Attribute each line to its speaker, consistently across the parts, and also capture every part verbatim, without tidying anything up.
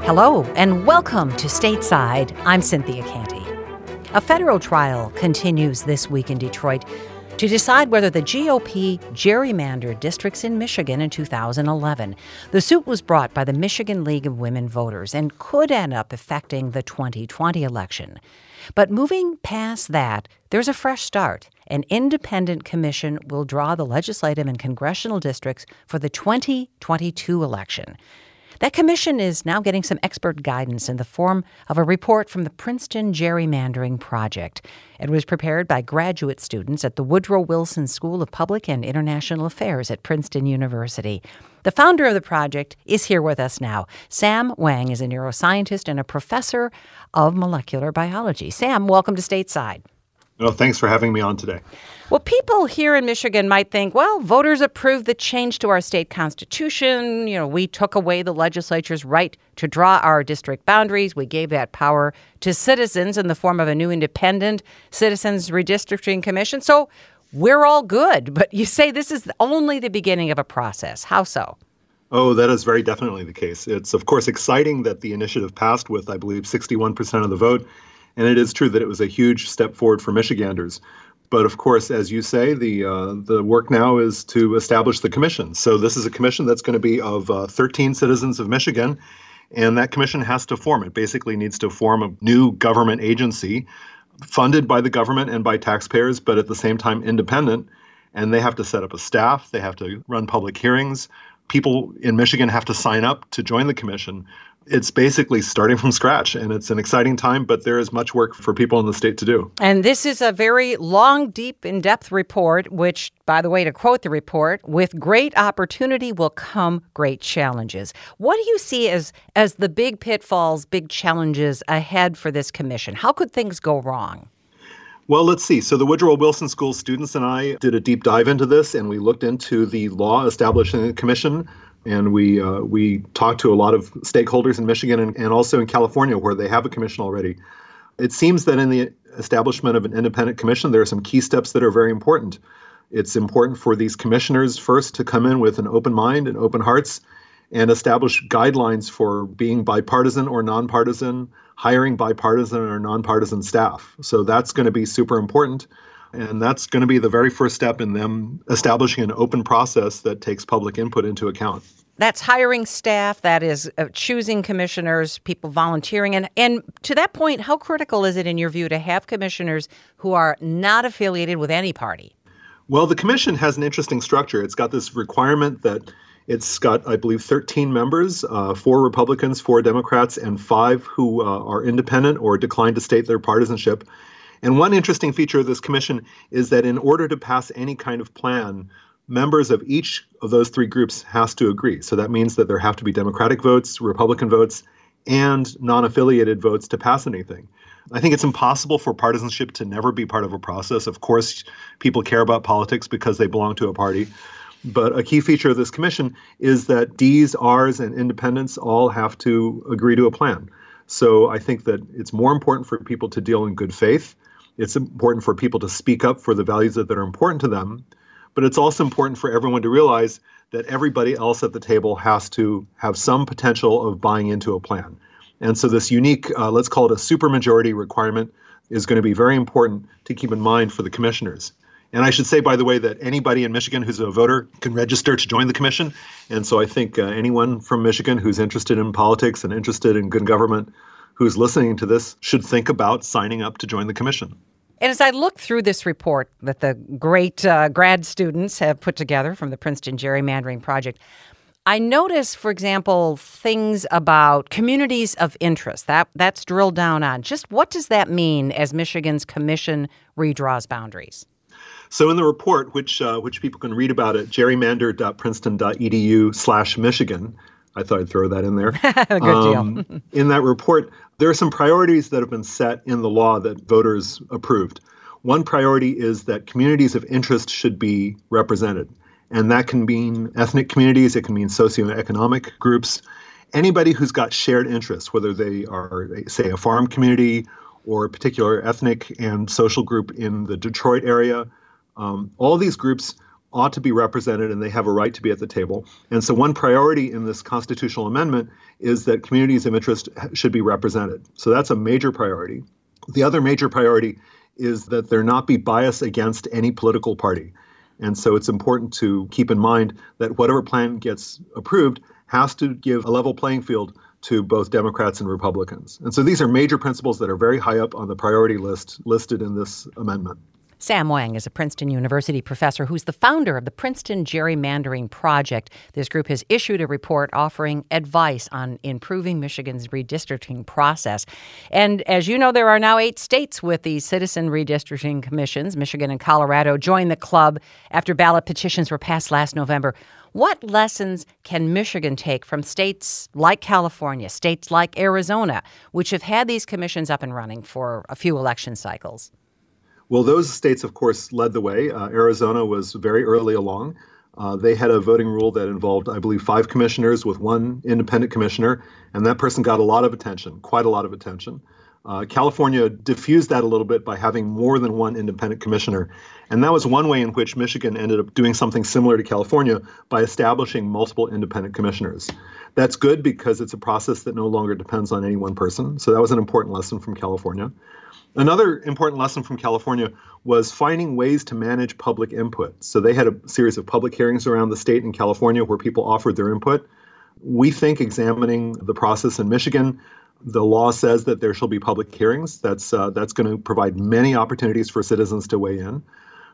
Speaker 1: Hello, and welcome to Stateside. I'm Cynthia Canty. A federal trial continues this week in Detroit to decide whether the G O P gerrymandered districts in Michigan in two thousand eleven. The suit was brought by the Michigan League of Women Voters and could end up affecting the twenty twenty election. But moving past that, there's a fresh start. An independent commission will draw the legislative and congressional districts for the twenty twenty-two election. That commission is now getting some expert guidance in the form of a report from the Princeton Gerrymandering Project. It was prepared by graduate students at the Woodrow Wilson School of Public and International Affairs at Princeton University. The founder of the project is here with us now. Sam Wang is a neuroscientist and a professor of molecular biology. Sam, welcome to Stateside.
Speaker 2: Well, thanks for having me on today.
Speaker 1: Well, people here in Michigan might think, well, voters approved the change to our state constitution. You know, we took away the legislature's right to draw our district boundaries. We gave that power to citizens in the form of a new independent Citizens Redistricting Commission. So we're all good. But you say this is only the beginning of a process. How so?
Speaker 2: Oh, that is very definitely the case. It's, of course, exciting that the initiative passed with, I believe, sixty-one percent of the vote. And it is true that it was a huge step forward for Michiganders. But of course, as you say, the uh, the work now is to establish the commission. So this is a commission that's going to be of uh, thirteen citizens of Michigan, and that commission has to form. It basically needs to form a new government agency funded by the government and by taxpayers, but at the same time independent. And they have to set up a staff. They have to run public hearings. People in Michigan have to sign up to join the commission. It's basically starting from scratch, and it's an exciting time, but there is much work for people in the state to do.
Speaker 1: And this is a very long, deep, in-depth report, which, by the way, to quote the report, with great opportunity will come great challenges. What do you see as, as the big pitfalls, big challenges ahead for this commission? How could things go wrong?
Speaker 2: Well, let's see. So the Woodrow Wilson School students and I did a deep dive into this, and we looked into the law establishing the commission. And we uh, we talked to a lot of stakeholders in Michigan and, and also in California, where they have a commission already. It seems that in the establishment of an independent commission, there are some key steps that are very important. It's important for these commissioners first to come in with an open mind and open hearts and establish guidelines for being bipartisan or nonpartisan, hiring bipartisan or nonpartisan staff. So that's going to be super important. And that's going to be the very first step in them establishing an open process that takes public input into account.
Speaker 1: That's hiring staff, that is uh, choosing commissioners, people volunteering. And, and to that point, how critical is it, in your view, to have commissioners who are not affiliated with any party?
Speaker 2: Well, the commission has an interesting structure. It's got this requirement that it's got, I believe, thirteen members, uh, four Republicans, four Democrats, and five who uh, are independent or decline to state their partisanship. And one interesting feature of this commission is that in order to pass any kind of plan, members of each of those three groups has to agree. So that means that there have to be Democratic votes, Republican votes, and non-affiliated votes to pass anything. I think it's impossible for partisanship to never be part of a process. Of course, people care about politics because they belong to a party. But a key feature of this commission is that D's, R's, and independents all have to agree to a plan. So I think that it's more important for people to deal in good faith. It's important for people to speak up for the values that are important to them. But it's also important for everyone to realize that everybody else at the table has to have some potential of buying into a plan. And so this unique, uh, let's call it a supermajority requirement, is going to be very important to keep in mind for the commissioners. And I should say, by the way, that anybody in Michigan who's a voter can register to join the commission. And so I think uh, anyone from Michigan who's interested in politics and interested in good government who's listening to this should think about signing up to join the commission.
Speaker 1: And as I look through this report that the great uh, grad students have put together from the Princeton Gerrymandering Project, I notice, for example, things about communities of interest. That That's drilled down on. Just what does that mean as Michigan's commission redraws boundaries?
Speaker 2: So in the report, which uh, which people can read about at gerrymander.princeton.edu slash Michigan, I thought I'd throw that in there.
Speaker 1: Good
Speaker 2: um,
Speaker 1: deal.
Speaker 2: In that report, there are some priorities that have been set in the law that voters approved. One priority is that communities of interest should be represented. And that can mean ethnic communities, it can mean socioeconomic groups, anybody who's got shared interests, whether they are, say, a farm community or a particular ethnic and social group in the Detroit area. Um, all these groups ought to be represented and they have a right to be at the table. And so one priority in this constitutional amendment is that communities of interest should be represented. So that's a major priority. The other major priority is that there not be bias against any political party. And so it's important to keep in mind that whatever plan gets approved has to give a level playing field to both Democrats and Republicans. And so these are major principles that are very high up on the priority list listed in this amendment.
Speaker 1: Sam Wang is a Princeton University professor who's the founder of the Princeton Gerrymandering Project. This group has issued a report offering advice on improving Michigan's redistricting process. And as you know, there are now eight states with these citizen redistricting commissions. Michigan and Colorado joined the club after ballot petitions were passed last November. What lessons can Michigan take from states like California, states like Arizona, which have had these commissions up and running for a few election cycles?
Speaker 2: Well, those states, of course, led the way. Uh, Arizona was very early along. Uh, they had a voting rule that involved, I believe, five commissioners with one independent commissioner, and that person got a lot of attention, quite a lot of attention. Uh, California diffused that a little bit by having more than one independent commissioner. And that was one way in which Michigan ended up doing something similar to California by establishing multiple independent commissioners. That's good because it's a process that no longer depends on any one person. So that was an important lesson from California. Another important lesson from California was finding ways to manage public input. So they had a series of public hearings around the state in California where people offered their input. We think examining the process in Michigan, the law says that there shall be public hearings. That's uh, that's going to provide many opportunities for citizens to weigh in.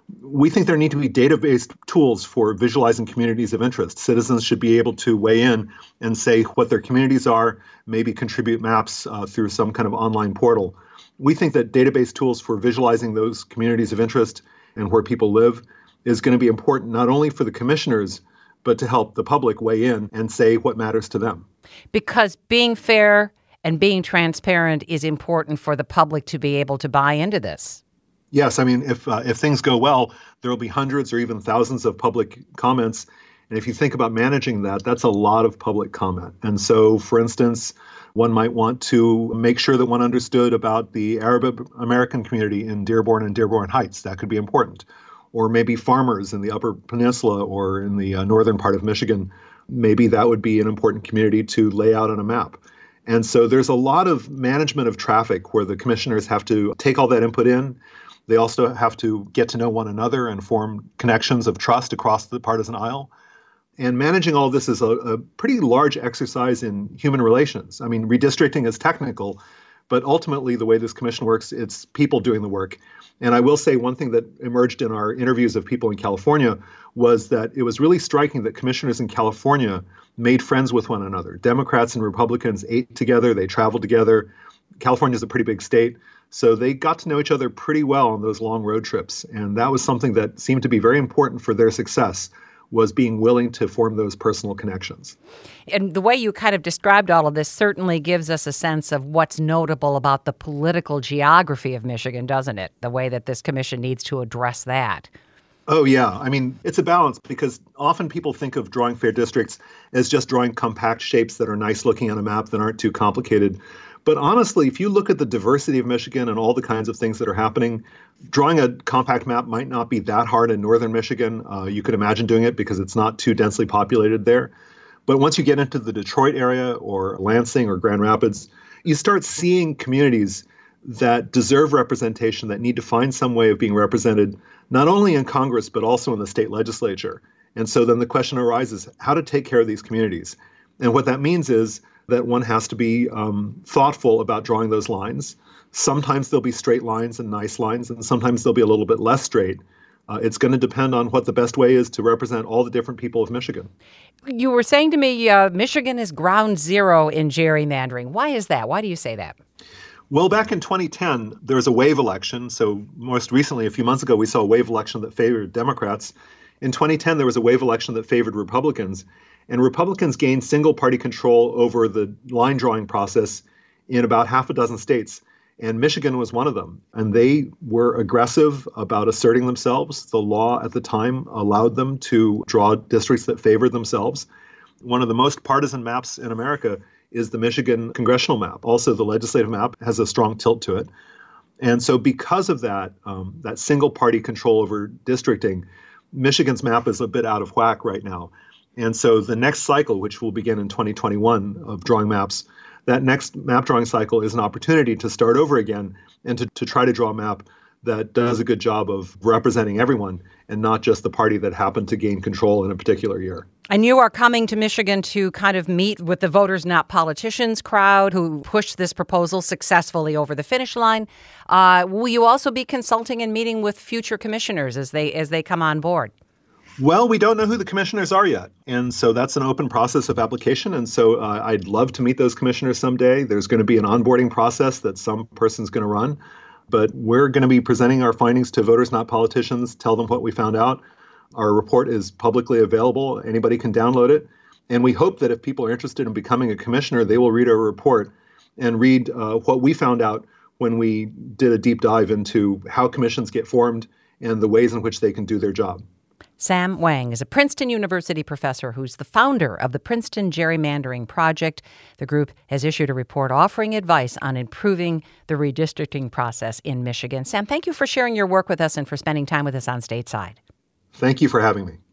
Speaker 2: We think there need to be data-based tools for visualizing communities of interest. Citizens should be able to weigh in and say what their communities are, maybe contribute maps uh, through some kind of online portal. We think that database tools for visualizing those communities of interest and where people live is going to be important not only for the commissioners, but to help the public weigh in and say what matters to them.
Speaker 1: Because being fair and being transparent is important for the public to be able to buy into this.
Speaker 2: Yes, I mean, if uh, if things go well, there will be hundreds or even thousands of public comments. And if you think about managing that, that's a lot of public comment. And so, for instance, one might want to make sure that one understood about the Arab American community in Dearborn and Dearborn Heights. That could be important. Or maybe farmers in the Upper Peninsula or in the uh, northern part of Michigan. Maybe that would be an important community to lay out on a map. And so there's a lot of management of traffic where the commissioners have to take all that input in. They also have to get to know one another and form connections of trust across the partisan aisle. And managing all of this is a, a pretty large exercise in human relations. I mean, redistricting is technical, but ultimately the way this commission works, it's people doing the work. And I will say one thing that emerged in our interviews of people in California was that it was really striking that commissioners in California made friends with one another. Democrats and Republicans ate together, they traveled together. California is a pretty big state. So they got to know each other pretty well on those long road trips. And that was something that seemed to be very important for their success, was being willing to form those personal connections.
Speaker 1: And the way you kind of described all of this certainly gives us a sense of what's notable about the political geography of Michigan, doesn't it? The way that this commission needs to address that.
Speaker 2: Oh, yeah. I mean, it's a balance because often people think of drawing fair districts as just drawing compact shapes that are nice looking on a map that aren't too complicated. But honestly, if you look at the diversity of Michigan and all the kinds of things that are happening, drawing a compact map might not be that hard in northern Michigan. Uh, you could imagine doing it because it's not too densely populated there. But once you get into the Detroit area or Lansing or Grand Rapids, you start seeing communities that deserve representation, that need to find some way of being represented, not only in Congress, but also in the state legislature. And so then the question arises, how to take care of these communities? And what that means is that one has to be um, thoughtful about drawing those lines. Sometimes there'll be straight lines and nice lines, and sometimes they'll be a little bit less straight. Uh, it's going to depend on what the best way is to represent all the different people of Michigan.
Speaker 1: You were saying to me, uh, Michigan is ground zero in gerrymandering. Why is that? Why do you say that?
Speaker 2: Well, back in twenty ten, there was a wave election. So most recently, a few months ago, we saw a wave election that favored Democrats. In twenty ten, there was a wave election that favored Republicans. And Republicans gained single-party control over the line drawing process in about half a dozen states. And Michigan was one of them. And they were aggressive about asserting themselves. The law at the time allowed them to draw districts that favored themselves. One of the most partisan maps in America is the Michigan congressional map. Also, the legislative map has a strong tilt to it. And so because of that, um, that single-party control over districting, Michigan's map is a bit out of whack right now. And so the next cycle, which will begin in twenty twenty-one of drawing maps, that next map drawing cycle is an opportunity to start over again and to, to try to draw a map that does a good job of representing everyone and not just the party that happened to gain control in a particular year.
Speaker 1: And you are coming to Michigan to kind of meet with the Voters Not Politicians crowd who pushed this proposal successfully over the finish line. Uh, will you also be consulting and meeting with future commissioners as they as they come on board?
Speaker 2: Well, we don't know who the commissioners are yet. And so that's an open process of application. And so uh, I'd love to meet those commissioners someday. There's going to be an onboarding process that some person's going to run. But we're going to be presenting our findings to Voters Not Politicians, tell them what we found out. Our report is publicly available. Anybody can download it. And we hope that if people are interested in becoming a commissioner, they will read our report and read uh, what we found out when we did a deep dive into how commissions get formed and the ways in which they can do their job.
Speaker 1: Sam Wang is a Princeton University professor who's the founder of the Princeton Gerrymandering Project. The group has issued a report offering advice on improving the redistricting process in Michigan. Sam, thank you for sharing your work with us and for spending time with us on Stateside.
Speaker 2: Thank you for having me.